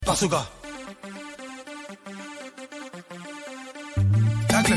Pasuga. Tacle.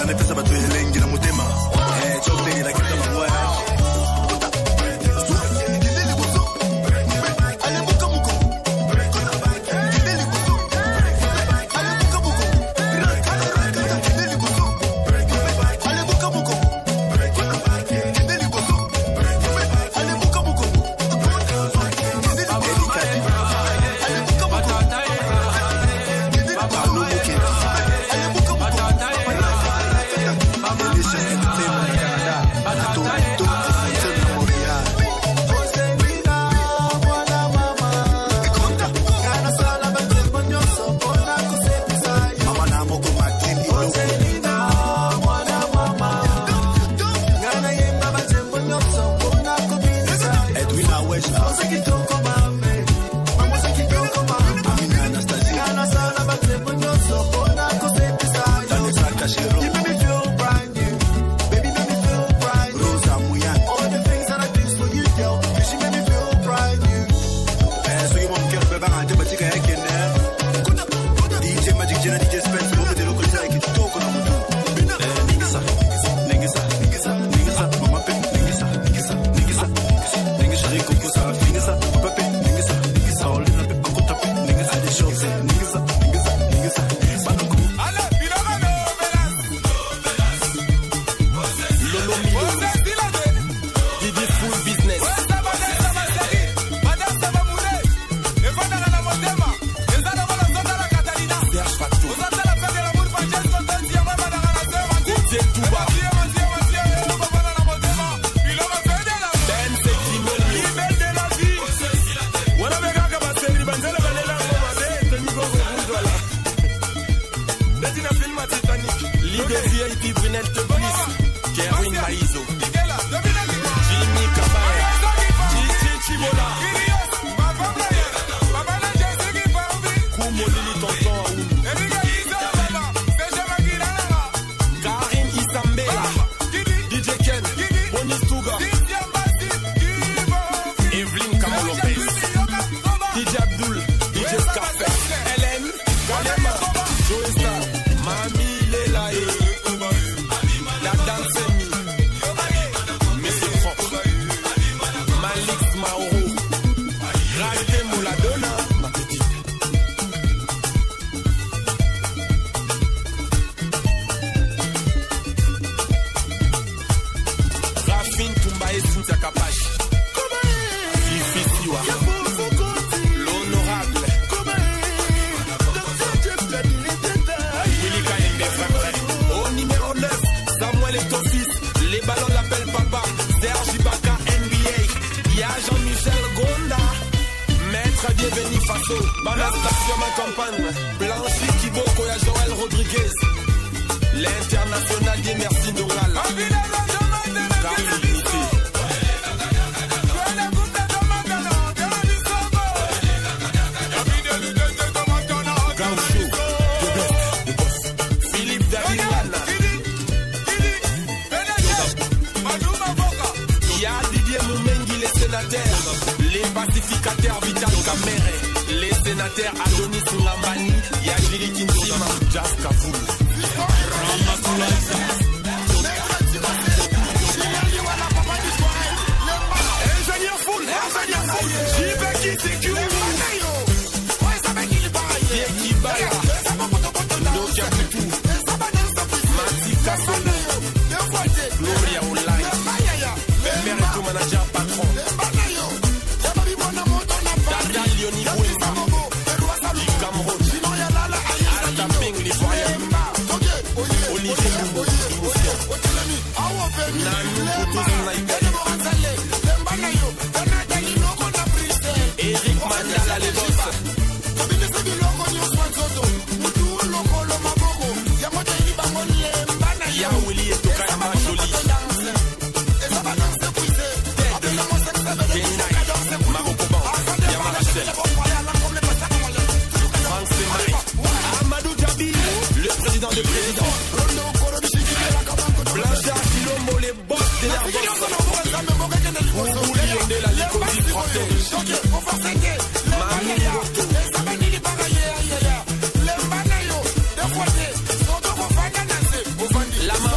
La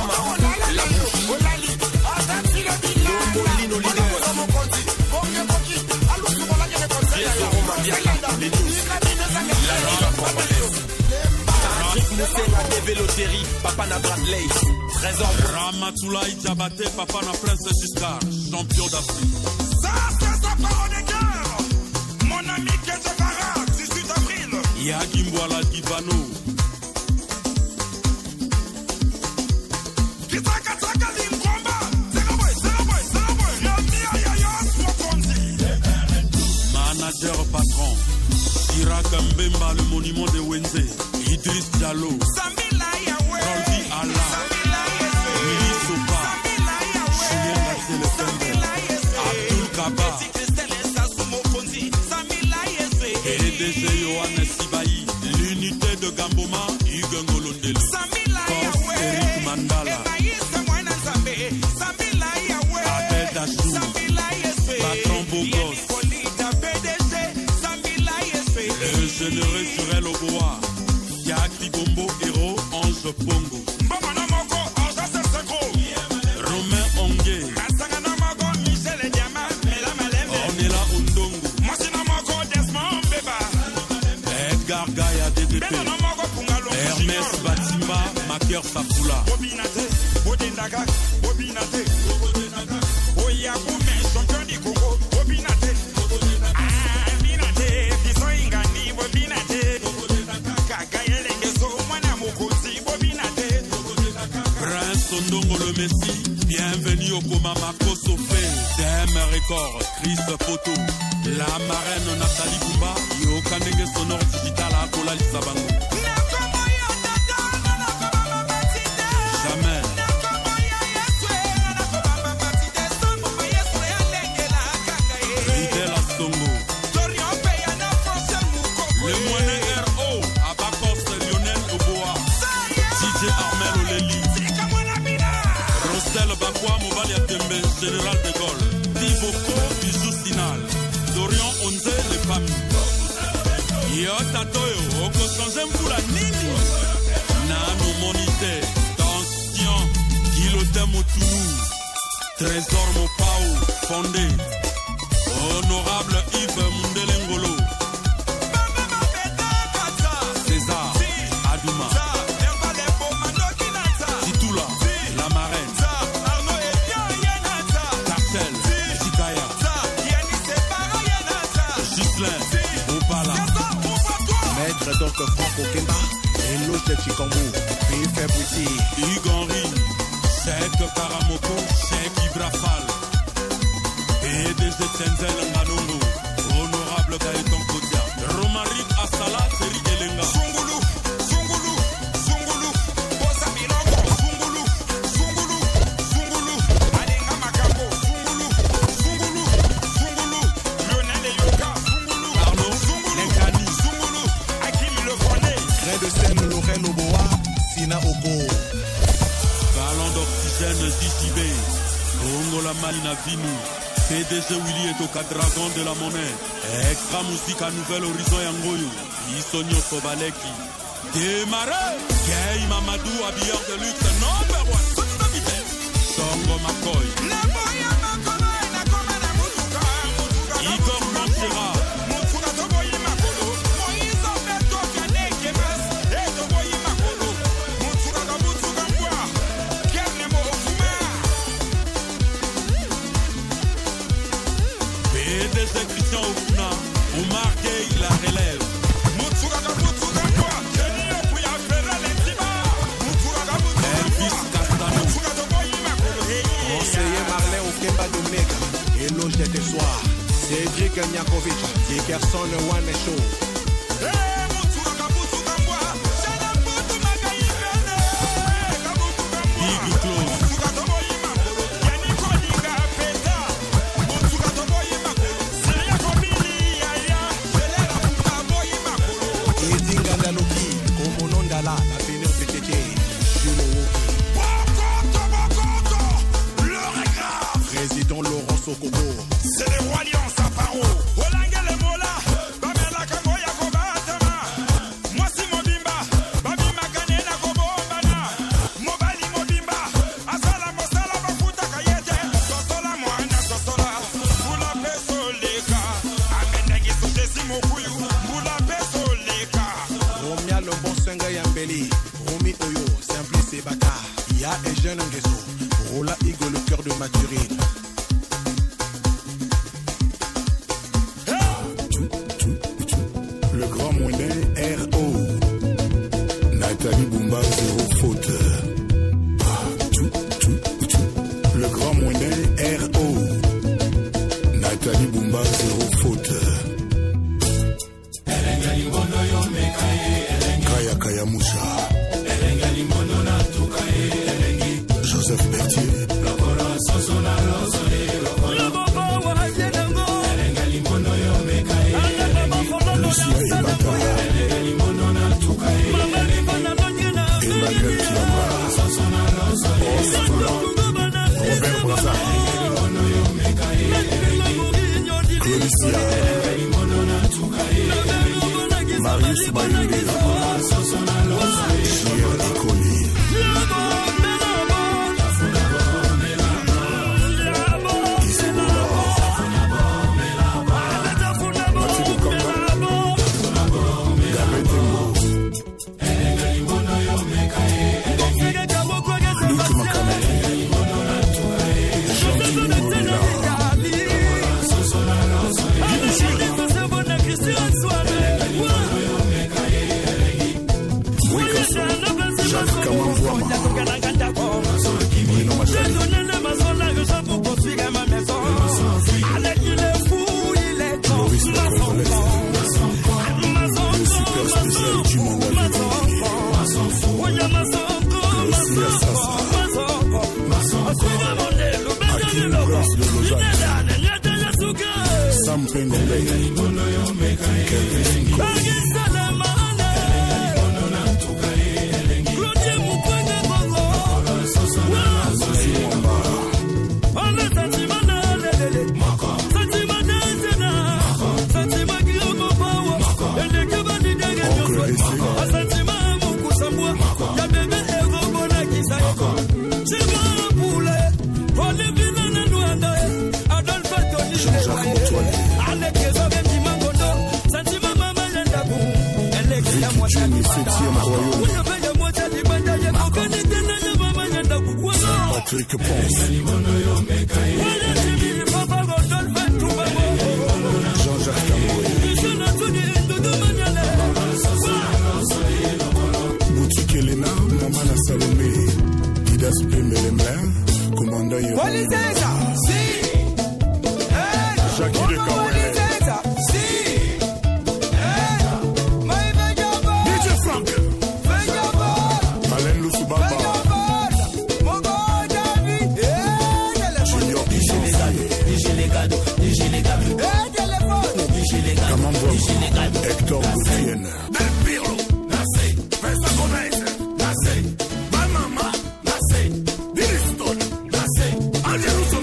Moussenga Develoterie, Papa na Bradley. Trésor Ramatoulaye Diabaté, Papa na Prince Giscard, champion d'Afrique. Ça, c'est sa parole de guerre. Mon ami Kézefara, 18 avril. Yagimboala Divano. Manager patron, Irak Mbemba, le monument de Wenze, Idriss Diallo, Rolvi Allah, Willy Sopa, Julien Gassé le Pembe, Abdul Kaba, PDG Yohannes Sibayi, l'unité de Gamboma, Hugues Ngolondelo, Kos Eric Mandala, Abel Dachou, Patron Bogos, le généreux Jurel Oboa, Yakri Bombo Héros, Ange Pongo, Romain Ongué, Ornella Ondongo, Edgar Gaïa DDP, Hermès Batimba, Maker Safoula. Sondongo le Messi, bienvenue au Coma Makoso Fé, DM Record, Chris Photo, la marraine Nathalie Bumba, Yokanenge Sonore Digital à Kola Lissabango. Jamais. Fidèle à Songo. Le moyen RO, Abakos Lionel Oboa, DJ Armel Oleli. Rostel Bakwa Mobali Atembe, Général de Gaulle, Tiboko, Bijou Sinal, Dorian Onze, les familles. Yotatoyo, Oko Sanjem Poula Nini, Nano Monité, Tension, Guilotin Motounou, Trésor Mopao, Fondé, Honorable Yves Mundelengolo, César, Adouma. Maître donc Franco Kemba, Eloge de Chikambu, P.F. Bouti, Hugues Henry, Cheikh Karamoko, Cheikh Ibrafal, PDG Tenzel Nganongo, Honorable Gaëtan Kodia, Romaric Assala, Seri Elenga, Zungulu, Zungulu, Zungulu, Bosa Milongo, Zungulu, Zungulu, Zungulu, Alenga Makambo, Zungulu, Zungulu, Zungulu, Lionel Yoka, Zungulu, Arnaud, Lenkani, Zungulu, Hakim Le Foné, Grès de Seine, Lorraine Oboa, Sina Oko, Ballon d'oxygène JJB, Congo la Malina Vinu, PDG Willy et Toka Dragon de la Monnaie, Extra Musique à Nouvel Horizon Yangoyo, Isonio Sobaleki, Démarre, Gay Mamadou, habilleur de luxe, number one, toute la vitesse, Songo Makoy, Igor Manchera, PDG Christian Okuna, Omar Gay, la relève. Elvis Castano, Conseiller Marlin Okemba Dominega, Eloge de Tessoir, Cédric Niakovic, Dickerson One Show. Big Close, Edinga Ndaloki, Komonondala, la Pénéo PTT, Jules Woki. L'heure est grave. Président Laurent Sokobo. C'est les rois lions, Saparo. Olanga le Mola, Bamela Kangoya Bala et Jeune Nguesso. Rola Igo, le cœur de Mathurine. Le grand monnaie R.O. Nathalie Boumba, zéro faute. Le grand monnaie R.O. Nathalie Boumba, zéro faute. Kaya Kaya Moussa. Joseph Berthier. Lucia Ebata. Emmanuel Kiamba. Robert Braza. Claudia. Marius Mayumbe. Chier Ekoli. Patrick Ponce. Jean-Jacques Camoué. Boutique Elena, Mamana Salomé. Didas Pemelemler, commandant Yéron. Jackie de Kawele. DJ Frank. Alain Lusubamba. Hector Goutienne. Del Pirlo, Nassé, Festa Gomez, Nassé, Balmama, Nassé, Biliston, Nassé, Angeluso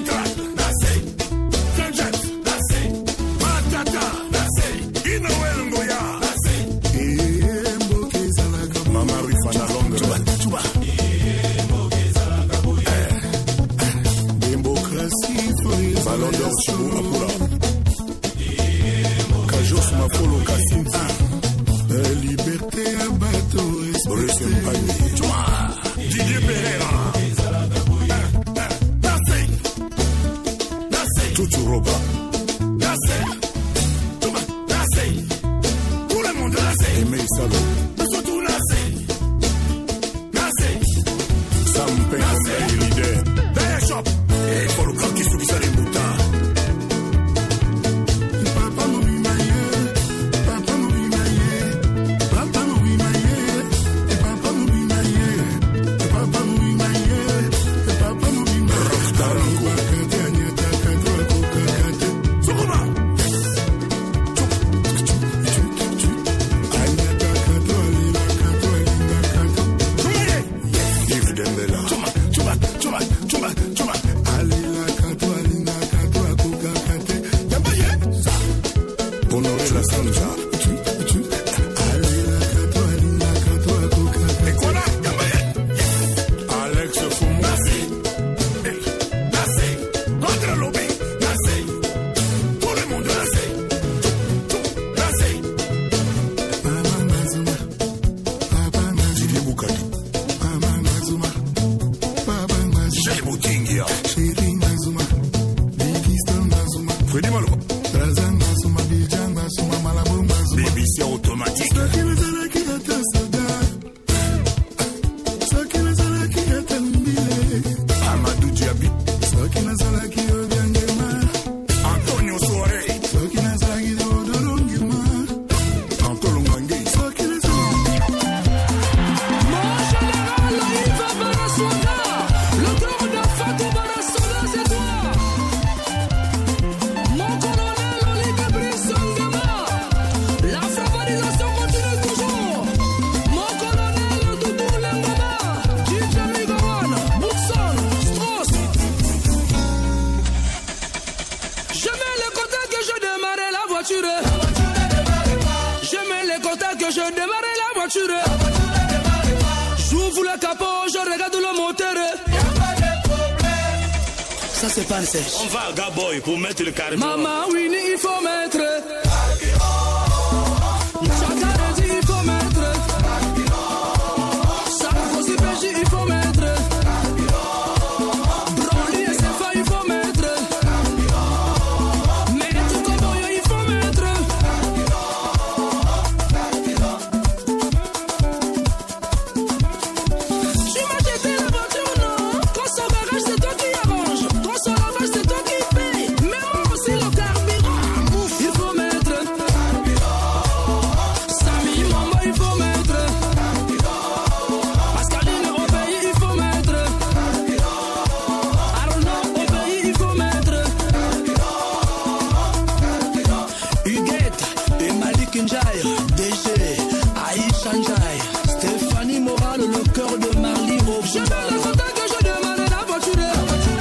voiture. J'ouvre le capot, je regarde le moteur. Ça c'est pas le sèche. On va à Gaboy pour mettre le carburant. Maman Winnie, il faut mettre. Chacun dit il faut mettre. Sarkozy PJ, il faut mettre. Broly et Sefa, il faut mettre. Maître Koboyo, il faut mettre. Tu m'as jeté la voiture, non? Quand son garage, c'est toi qui arrange. Quand son lavage, c'est toi qui paye. Mais moi aussi, le carburant. Il faut mettre. Samy Mambo, il faut mettre. Pascaline au pays, il faut mettre. Arnaud au pays, il faut mettre. Huguette et Malik Ndiaye, DG, Aïcha Ndiaye, Stéphanie Moral, le cœur de Marly au Je mets le contact que je demande la voiture.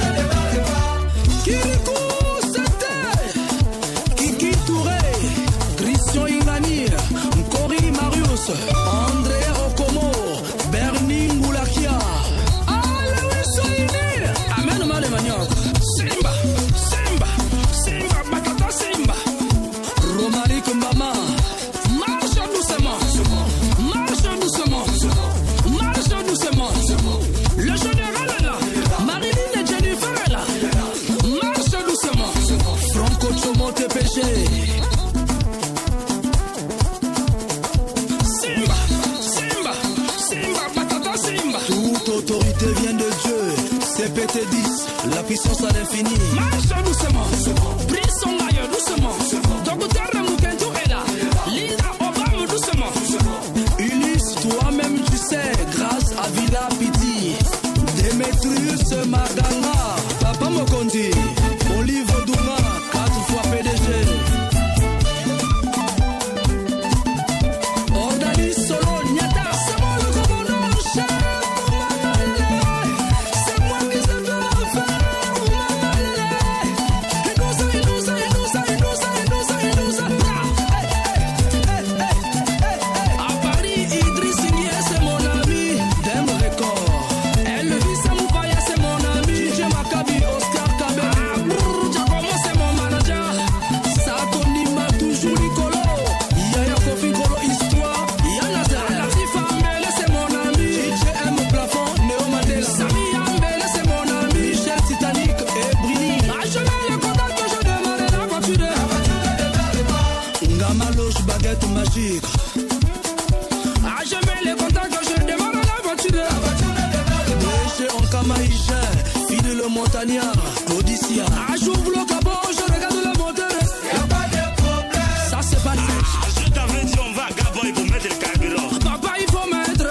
Kirikou, c'était Kiki Touré, Christian Ingani, Nkori Marius, André Okomo, Bernie Moulakia. Alain Soini, Amen Male Manioc, Simba, Simba, Simba, Bakata Simba, Romaric Mama, marche doucement, marche doucement, marche doucement. Le général est là, Marilyn et Jennifer est là, marche doucement. Franco Chomo TPG. Simba, Simba, Simba, Batata Simba. Toute autorité vient de Dieu. CPT10, la puissance à l'infini. Marche doucement, prise son maillot doucement. Docteur Moukentou est là. Linda Obama doucement. Ulysse, toi-même tu sais, grâce à Villa Piti. Demetrius Maganga, Papa Mokondi, Olive Douma, 4 fois PDG. Ordalis Solo, Nyata, c'est moi le commandant chef. C'est moi qui sais faire affaire. Et nous ça, et nous ça, et nous ça, et nous ça, et nous ça, et nous ça. À Paris, Idriss Signé, c'est mon ami. Dem Record. Elvis Moubaya, c'est mon ami. DJ Maccabi, Oscar Kabé. Giacomo, c'est mon manager. Sakonima, toujours Nicolo. Yaya Kofi Kolo, histoire. Yana Latifa Mbele, c'est mon ami. DJ M Plafond, Néo Mandela. Samy Ambele, c'est mon ami. Michel Titanic et Brini. Je mets le contact que je demande la voiture. Ngamaloche, baguette magique. Je mets les contacts que je demande la voiture. Déchet en Kamaïcha, file le montagnard, Odyssia. J'ouvre le capot, je regarde le moteur. Y'a pas de problème. Ça c'est pas le sèche. Je t'avais dit on va à Gaboy pour mettre le carburant. Papa, il faut mettre.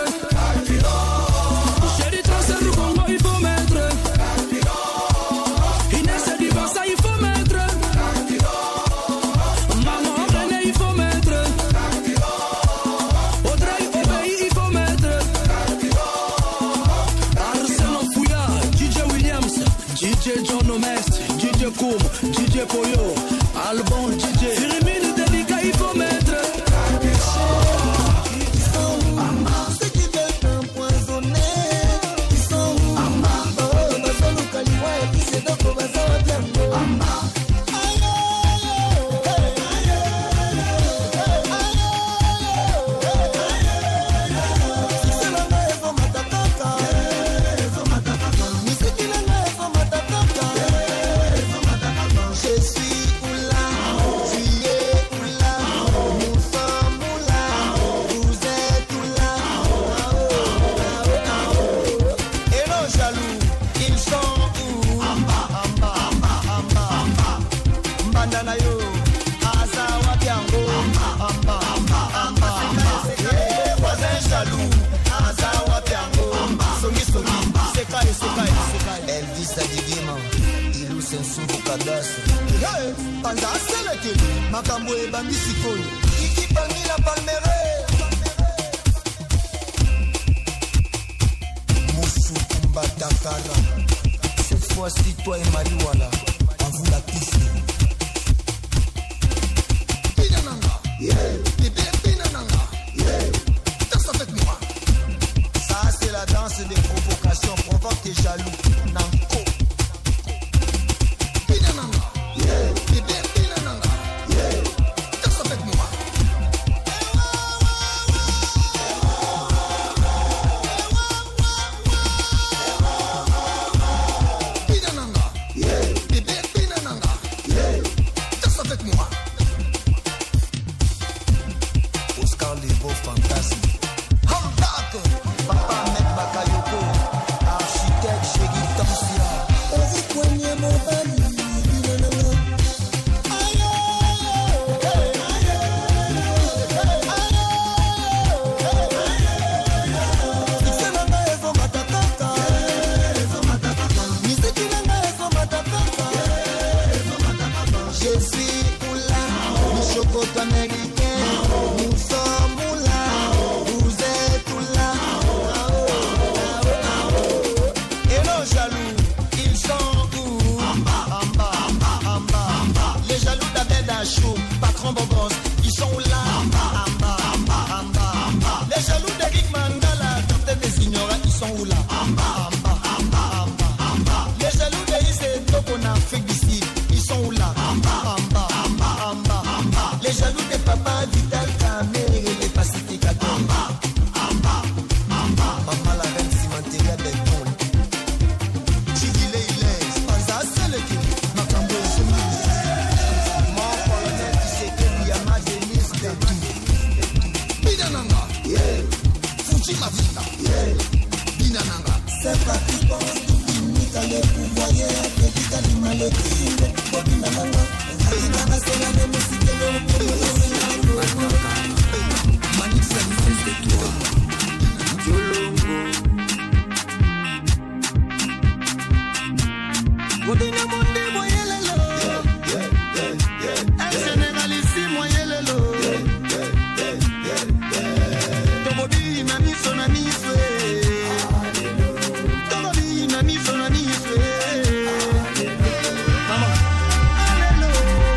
Chéri, transfert du Congo, il faut mettre. Inès et Divansa, il faut mettre. Maman René, il faut mettre. Audrey Obey, il faut mettre. Arsène Fouya, DJ Williams, DJ John Omest, DJ Koum, DJ Poyo, Albon DJ. Firmine Delika, il faut mettre. Ceux qui veulent t'empoisonner, ils sont où? Qui c'est donc au bazar Diambo? Je suis Oula, tu es Oula, nous sommes Oula, vous êtes Oula. Et nos jaloux, ils sont où? Mbandana yo, Azawa Biango. Les voisins jaloux, Azawa Biango. Songi songi, sekai sekai sekai. Elvis Adigima, Ilou Sensuku Kadastre. Panda Seleke, Makambo et Bambi Sikoni. Kiki Bangi la Palmeraie. Moussou Kumba Dakara. Cette fois-ci, toi et Mariwala, on vous la piste. Pinananga, yeah. Pinananga, yeah. lance des provocations, provoque tes jaloux. Nanko. Pinananga. Yeah. Bébé Pinananga. Yeah. Danse avec moi. Pinananga. Yeah. Bébé Pinananga. Yeah. Danse avec moi. Oscar Levo Fantasy. Papa Ahmed Bakayoko, architecte Chéri Tansia. Vas-y, poignée mon bali. Je suis Oula, le chocolat américain. Nous sommes Oula, vous êtes Oula. Et nos jaloux, ils sont où? En bas. Les jaloux d'Abed Achou, patron Bobos, ils sont où là? En bas. Les jaloux d'Eric Mandala, capitaine des ignorants, ils sont où là? En bas. Les jaloux d'Ise Toko en Afrique du Sud, ils sont où là? En bas. Les jaloux des papas Vital Kamer et les pacificateurs. Maman la reine cimenteria Béton. Chivile Ilaise, Panza Seleki, Makambo Soumise. Mon colonel Kiseke Biyama Denis Detou. Binananga, Fuji Mavita, Binananga. C'est pas qui pense tout finit à les pouvoirs, que tu t'as du mal le crime, Binananga. Binananga c'est la même musique que le manifeste de toi, Yolongo. Odina monde moyelelo, un général ici moyelelo. Tobobi nami sonami fwe, Tobobi nami sonami fwe. Maman, alelo.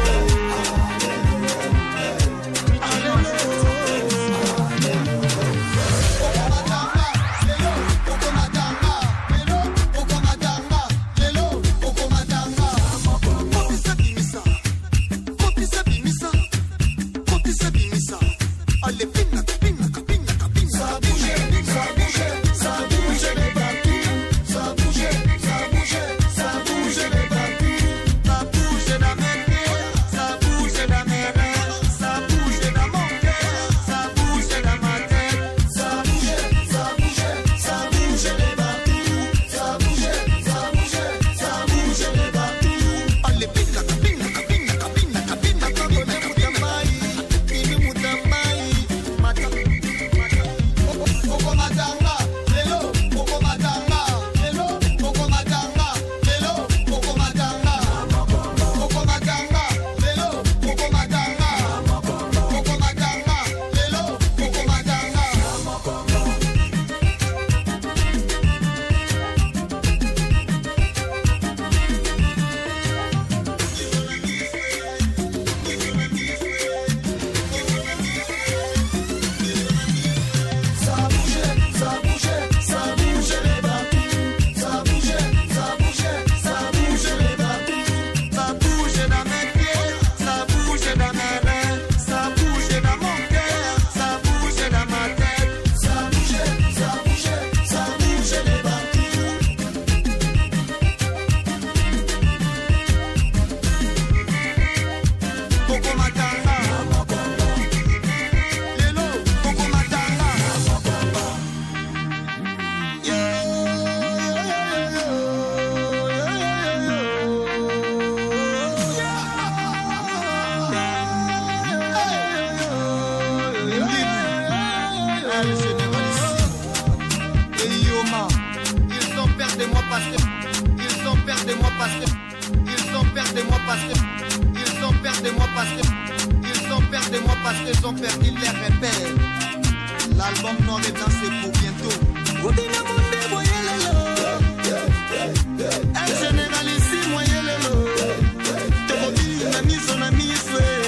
parce qu'ils ont perdu les repères. L'album non redansé pour bientôt. Un général ici, moyen le lot. Tobobi, nami, son ami, souhait.